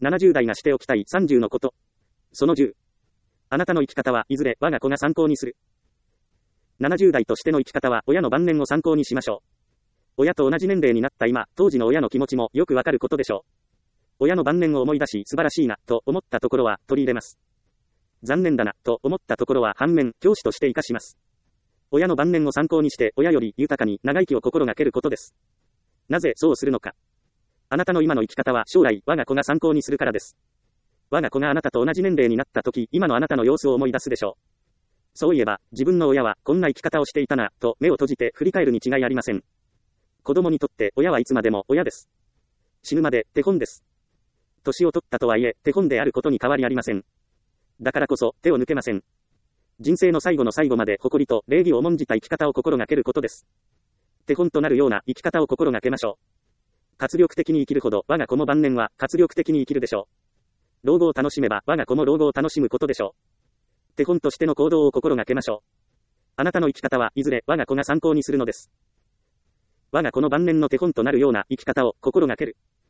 70代がしておきたい30のこと。その10。あなたの生き方はいずれ我が子が参考にする。70代としての生き方は親の晩年を参考にしましょう。親と同じ年齢になった今、当時の親の気持ちもよくわかることでしょう。親の晩年を思い出し素晴らしいなと思ったところは取り入れます。残念だなと思ったところは反面教師として活かします。親の晩年を参考にして親より豊かに長生きを心がけることです。なぜそうするのか。あなたの今の生き方は将来我が子が参考にするからです。我が子があなたと同じ年齢になった時、今のあなたの様子を思い出すでしょう。そういえば、自分の親はこんな生き方をしていたな、と目を閉じて振り返るに違いありません。子供にとって親はいつまでも親です。死ぬまで手本です。年を取ったとはいえ、手本であることに変わりありません。だからこそ手を抜けません。人生の最後の最後まで誇りと礼儀を重んじた生き方を心がけることです。手本となるような生き方を心がけましょう。活力的に生きるほど我が子も晩年は活力的に生きるでしょう。老後を楽しめば我が子も老後を楽しむことでしょう。手本としての行動を心がけましょう。あなたの生き方はいずれ我が子が参考にするのです。我が子の晩年の手本となるような生き方を心がける。